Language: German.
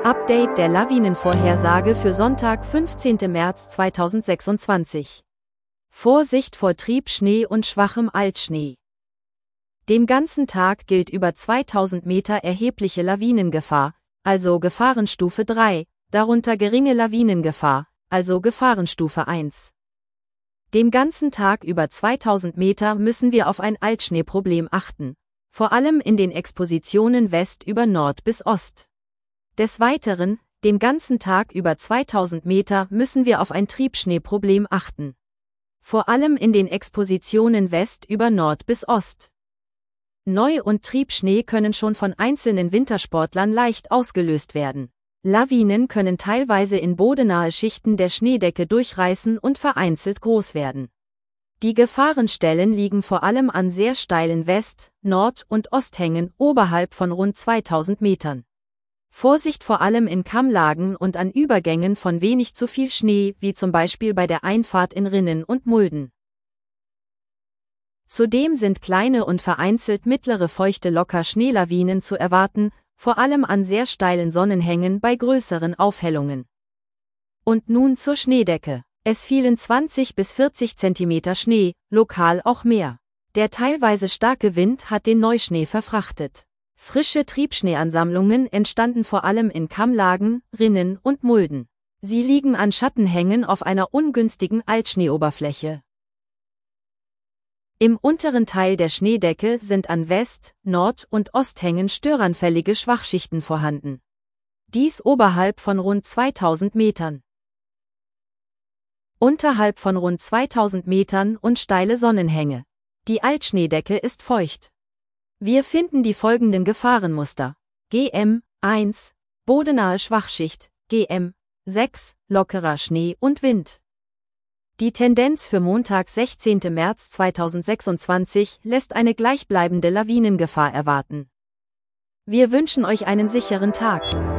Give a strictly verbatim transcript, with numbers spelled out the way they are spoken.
Update der Lawinenvorhersage für Sonntag, fünfzehnten März zweitausendsechsundzwanzig. Vorsicht vor Triebschnee und schwachem Altschnee. Den ganzen Tag gilt über zweitausend Meter erhebliche Lawinengefahr, also Gefahrenstufe drei, darunter geringe Lawinengefahr, also Gefahrenstufe eins. Den ganzen Tag über zweitausend Meter müssen wir auf ein Altschneeproblem achten, vor allem in den Expositionen West über Nord bis Ost. Des Weiteren, den ganzen Tag über zweitausend Meter müssen wir auf ein Triebschneeproblem achten. Vor allem in den Expositionen West über Nord bis Ost. Neu- und Triebschnee können schon von einzelnen Wintersportlern leicht ausgelöst werden. Lawinen können teilweise in bodennahe Schichten der Schneedecke durchreißen und vereinzelt groß werden. Die Gefahrenstellen liegen vor allem an sehr steilen West-, Nord- und Osthängen oberhalb von rund zweitausend Metern. Vorsicht vor allem in Kammlagen und an Übergängen von wenig zu viel Schnee, wie zum Beispiel bei der Einfahrt in Rinnen und Mulden. Zudem sind kleine und vereinzelt mittlere feuchte Locker-Schneelawinen zu erwarten, vor allem an sehr steilen Sonnenhängen bei größeren Aufhellungen. Und nun zur Schneedecke. Es fielen zwanzig bis vierzig Zentimeter Schnee, lokal auch mehr. Der teilweise starke Wind hat den Neuschnee verfrachtet. Frische Triebschneeansammlungen entstanden vor allem in Kammlagen, Rinnen und Mulden. Sie liegen an Schattenhängen auf einer ungünstigen Altschneeoberfläche. Im unteren Teil der Schneedecke sind an West-, Nord- und Osthängen störanfällige Schwachschichten vorhanden. Dies oberhalb von rund zweitausend Metern. Unterhalb von rund zweitausend Metern und steile Sonnenhänge. Die Altschneedecke ist feucht. Wir finden die folgenden Gefahrenmuster. G M eins, bodennahe Schwachschicht, G M sechs, lockerer Schnee und Wind. Die Tendenz für Montag, sechzehnten März zweitausendsechsundzwanzig lässt eine gleichbleibende Lawinengefahr erwarten. Wir wünschen euch einen sicheren Tag.